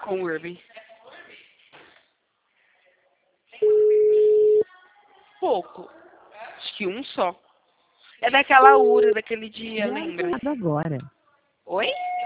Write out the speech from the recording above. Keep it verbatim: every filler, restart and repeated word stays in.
com o Urban? Pouco. Acho que um só. É daquela Ura, daquele dia, lembra? Agora. Oi?